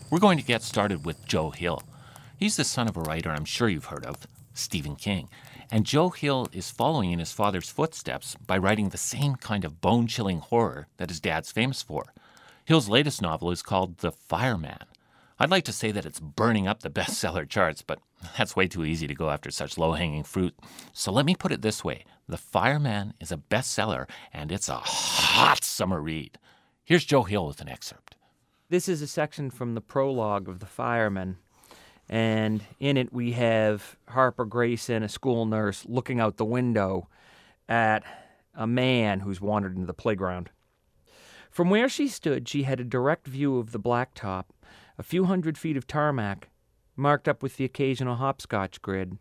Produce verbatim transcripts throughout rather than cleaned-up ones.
We're going to get started with Joe Hill. He's the son of a writer I'm sure you've heard of, Stephen King. And Joe Hill is following in his father's footsteps by writing the same kind of bone-chilling horror that his dad's famous for. Hill's latest novel is called The Fireman. I'd like to say that it's burning up the bestseller charts, but that's way too easy to go after such low-hanging fruit. So let me put it this way. The Fireman is a bestseller, and it's a hot summer read. Here's Joe Hill with an excerpt. This is a section from the prologue of The Fireman. And in it, we have Harper Grayson, a school nurse, looking out the window at a man who's wandered into the playground. From where she stood, she had a direct view of the blacktop, a few hundred feet of tarmac, marked up with the occasional hopscotch grid.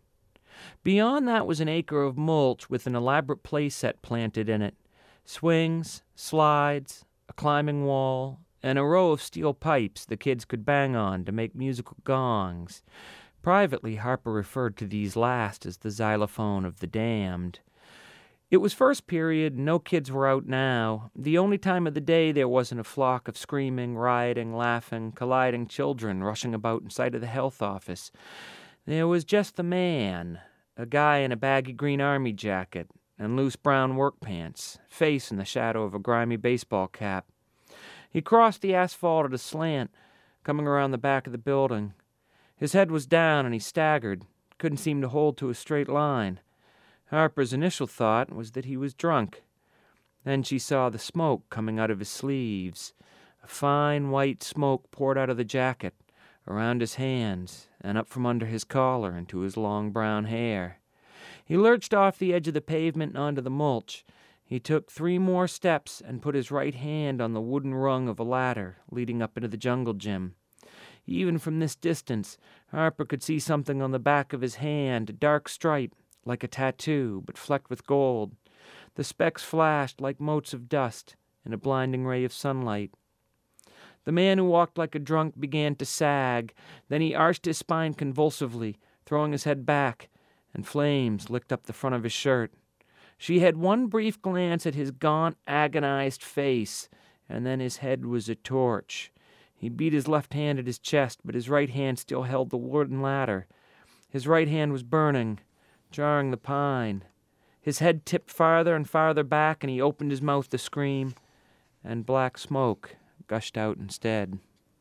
Beyond that was an acre of mulch with an elaborate play set planted in it, swings, slides, a climbing wall, and a row of steel pipes the kids could bang on to make musical gongs. Privately, Harper referred to these last as the xylophone of the damned. It was first period, no kids were out now. The only time of the day there wasn't a flock of screaming, rioting, laughing, colliding children rushing about in sight of the health office. There was just the man, a guy in a baggy green army jacket and loose brown work pants, face in the shadow of a grimy baseball cap. He crossed the asphalt at a slant, coming around the back of the building. His head was down and he staggered, couldn't seem to hold to a straight line. Harper's initial thought was that he was drunk. Then she saw the smoke coming out of his sleeves. A fine white smoke poured out of the jacket, around his hands, and up from under his collar into his long brown hair. He lurched off the edge of the pavement and onto the mulch. He took three more steps and put his right hand on the wooden rung of a ladder leading up into the jungle gym. Even from this distance, Harper could see something on the back of his hand, a dark stripe, like a tattoo, but flecked with gold. The specks flashed like motes of dust in a blinding ray of sunlight. The man who walked like a drunk began to sag. Then he arched his spine convulsively, throwing his head back, and flames licked up the front of his shirt. She had one brief glance at his gaunt, agonized face, and then his head was a torch. He beat his left hand at his chest, but his right hand still held the wooden ladder. His right hand was burning, jarring the pine. His head tipped farther and farther back, and he opened his mouth to scream, and black smoke gushed out instead.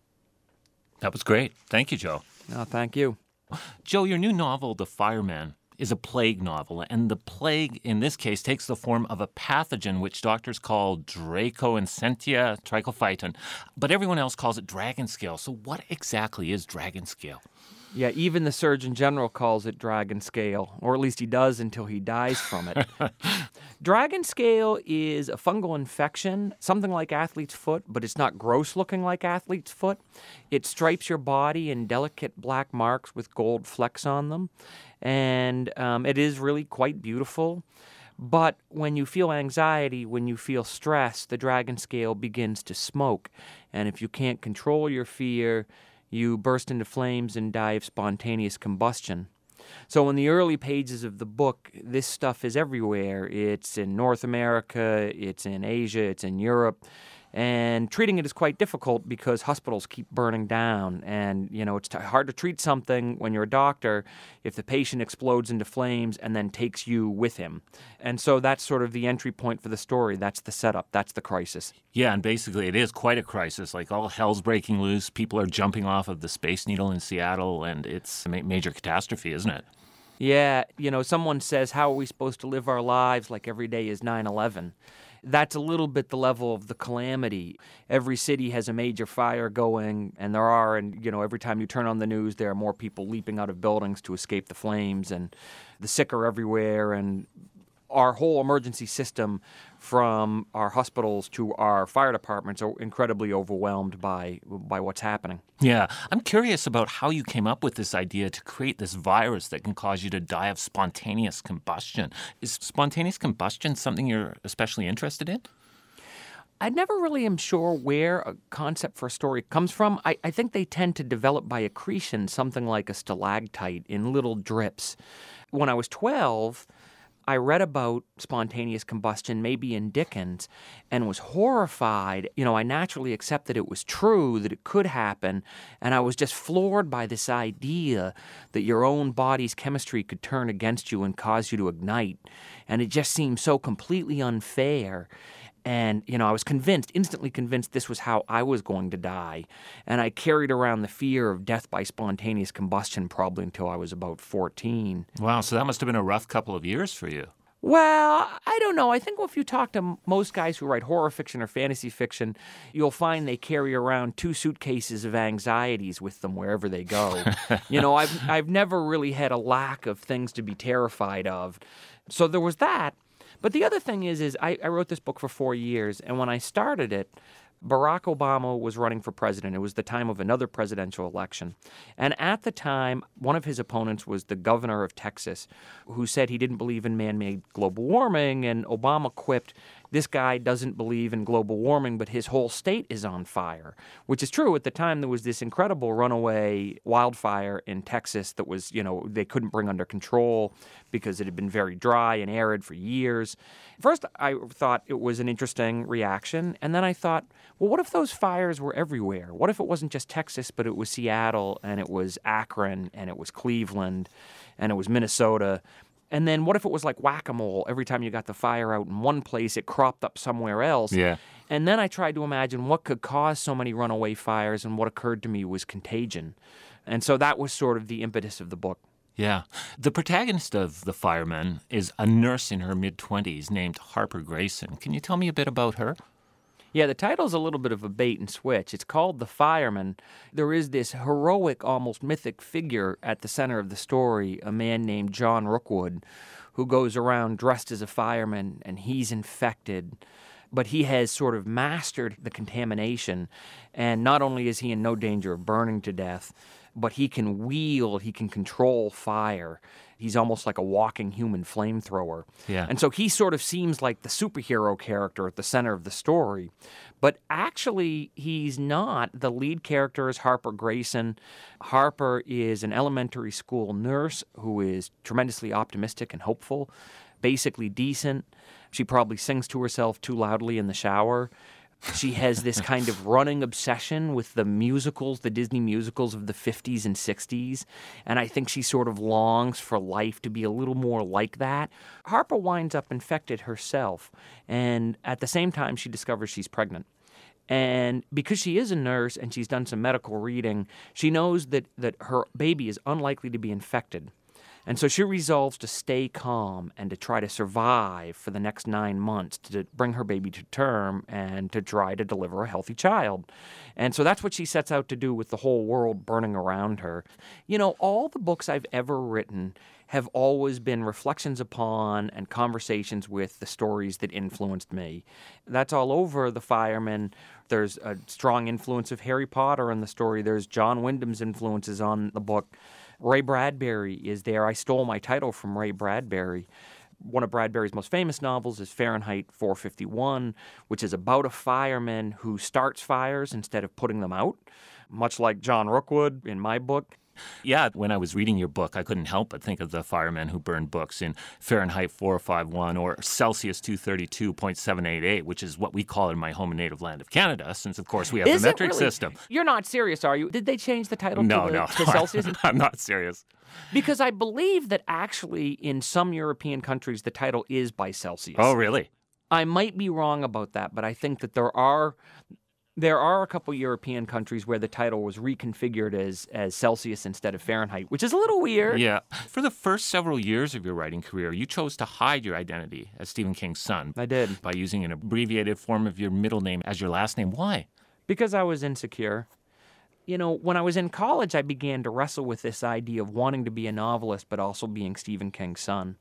That was great. Thank you, Joe. Oh, thank you. Joe, your new novel, The Fireman, is a plague novel, and the plague in this case takes the form of a pathogen which doctors call Dracoencetia trichophyton, but everyone else calls it dragon scale. So what exactly is dragon scale? Yeah, even the Surgeon General calls it dragon scale, or at least he does until he dies from it. Dragon scale is a fungal infection, something like athlete's foot, but it's not gross looking like athlete's foot. It stripes your body in delicate black marks with gold flecks on them, and um, it is really quite beautiful. But when you feel anxiety, when you feel stress, the dragon scale begins to smoke, and if you can't control your fear, you burst into flames and die of spontaneous combustion. So in the early pages of the book, this stuff is everywhere. It's in North America, it's in Asia, it's in Europe. And treating it is quite difficult because hospitals keep burning down. And, you know, it's t- hard to treat something when you're a doctor if the patient explodes into flames and then takes you with him. And so that's sort of the entry point for the story. That's the setup. That's the crisis. Yeah, and basically it is quite a crisis. Like all hell's breaking loose. People are jumping off of the Space Needle in Seattle, and it's a ma- major catastrophe, isn't it? Yeah, you know, someone says, how are we supposed to live our lives like every day is nine eleven? That's a little bit the level of the calamity. Every city has a major fire going, and there are, and you know, every time you turn on the news, there are more people leaping out of buildings to escape the flames, and the sick are everywhere, and our whole emergency system, from our hospitals to our fire departments, are incredibly overwhelmed by by what's happening. Yeah. I'm curious about how you came up with this idea to create this virus that can cause you to die of spontaneous combustion. Is spontaneous combustion something you're especially interested in? I never really am sure where a concept for a story comes from. I, I think they tend to develop by accretion, something like a stalactite in little drips. When I was twelve, I read about spontaneous combustion maybe in Dickens and was horrified. You know, I naturally accepted it was true, that it could happen, and I was just floored by this idea that your own body's chemistry could turn against you and cause you to ignite. And it just seemed so completely unfair. And, you know, I was convinced, instantly convinced this was how I was going to die. And I carried around the fear of death by spontaneous combustion probably until I was about fourteen. Wow, so that must have been a rough couple of years for you. Well, I don't know. I think if you talk to most guys who write horror fiction or fantasy fiction, you'll find they carry around two suitcases of anxieties with them wherever they go. You know, I've, I've never really had a lack of things to be terrified of. So there was that. But the other thing is, is I, I wrote this book for four years, and when I started it, Barack Obama was running for president. It was the time of another presidential election. And at the time, one of his opponents was the governor of Texas, who said he didn't believe in man-made global warming, and Obama quipped, this guy doesn't believe in global warming, but his whole state is on fire, which is true. At the time, there was this incredible runaway wildfire in Texas that was, you know, they couldn't bring under control because it had been very dry and arid for years. First, I thought it was an interesting reaction, and then I thought, well, what if those fires were everywhere? What if it wasn't just Texas, but it was Seattle, and it was Akron, and it was Cleveland, and it was Minnesota? And then what if it was like whack-a-mole? Every time you got the fire out in one place, it cropped up somewhere else. Yeah. And then I tried to imagine what could cause so many runaway fires, and what occurred to me was contagion. And so that was sort of the impetus of the book. Yeah. The protagonist of The Fireman is a nurse in her mid-twenties named Harper Grayson. Can you tell me a bit about her? Yeah, the title's a little bit of a bait and switch. It's called The Fireman. There is this heroic, almost mythic figure at the center of the story, a man named John Rookwood, who goes around dressed as a fireman, and he's infected. But he has sort of mastered the contamination, and not only is he in no danger of burning to death, but he can wield, he can control fire. He's almost like a walking human flamethrower. Yeah. And so he sort of seems like the superhero character at the center of the story. But actually, he's not. The lead character is Harper Grayson. Harper is an elementary school nurse who is tremendously optimistic and hopeful, basically decent. She probably sings to herself too loudly in the shower. She has this kind of running obsession with the musicals, the Disney musicals of the fifties and sixties, and I think she sort of longs for life to be a little more like that. Harper winds up infected herself, and at the same time she discovers she's pregnant. And because she is a nurse and she's done some medical reading, she knows that, that her baby is unlikely to be infected. And so she resolves to stay calm and to try to survive for the next nine months to bring her baby to term and to try to deliver a healthy child. And so that's what she sets out to do with the whole world burning around her. You know, all the books I've ever written have always been reflections upon and conversations with the stories that influenced me. That's all over The Fireman. There's a strong influence of Harry Potter in the story. There's John Wyndham's influences on the book. Ray Bradbury is there. I stole my title from Ray Bradbury. One of Bradbury's most famous novels is Fahrenheit four fifty-one, which is about a fireman who starts fires instead of putting them out, much like John Rookwood in my book. Yeah, when I was reading your book, I couldn't help but think of the firemen who burned books in Fahrenheit four fifty-one or Celsius two thirty-two point seven eight eight, which is what we call it in my home and native land of Canada, since, of course, we have Is the it metric really? system. You're not serious, are you? Did they change the title No, to, the, no, to Celsius? I'm not serious. Because I believe that actually in some European countries the title is by Celsius. Oh, really? I might be wrong about that, but I think that there are... There are a couple European countries where the title was reconfigured as, as Celsius instead of Fahrenheit, which is a little weird. Yeah. For the first several years of your writing career, you chose to hide your identity as Stephen King's son. I did. By using an abbreviated form of your middle name as your last name. Why? Because I was insecure. You know, when I was in college, I began to wrestle with this idea of wanting to be a novelist, but also being Stephen King's son.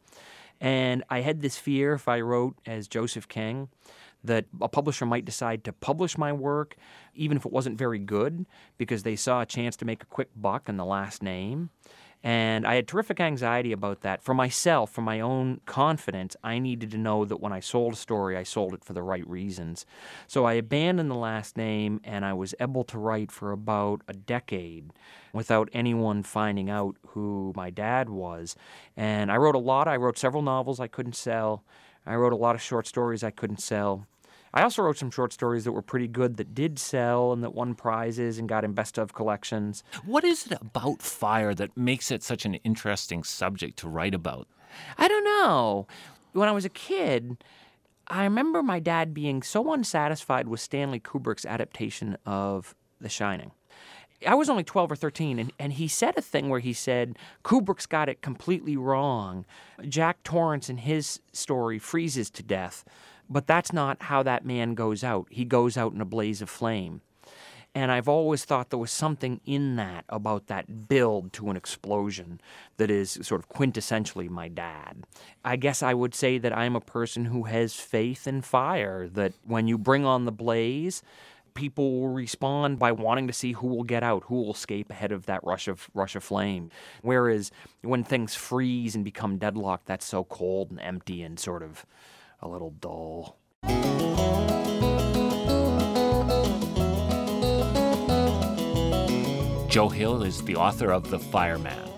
And I had this fear if I wrote as Joseph King, that a publisher might decide to publish my work, even if it wasn't very good, because they saw a chance to make a quick buck in the last name. And I had terrific anxiety about that. For myself, for my own confidence, I needed to know that when I sold a story, I sold it for the right reasons. So I abandoned the last name, and I was able to write for about a decade without anyone finding out who my dad was. And I wrote a lot. I wrote several novels I couldn't sell. I wrote a lot of short stories I couldn't sell. I also wrote some short stories that were pretty good that did sell and that won prizes and got in best-of collections. What is it about fire that makes it such an interesting subject to write about? I don't know. When I was a kid, I remember my dad being so unsatisfied with Stanley Kubrick's adaptation of The Shining. I was only twelve or thirteen, and, and he said a thing where he said, Kubrick's got it completely wrong. Jack Torrance in his story freezes to death, but that's not how that man goes out. He goes out in a blaze of flame. And I've always thought there was something in that about that build to an explosion that is sort of quintessentially my dad. I guess I would say that I'm a person who has faith in fire, that when you bring on the blaze, people will respond by wanting to see who will get out, who will escape ahead of that rush of rush of flame. Whereas when things freeze and become deadlocked, that's so cold and empty and sort of a little dull. Joe Hill is the author of The Fireman.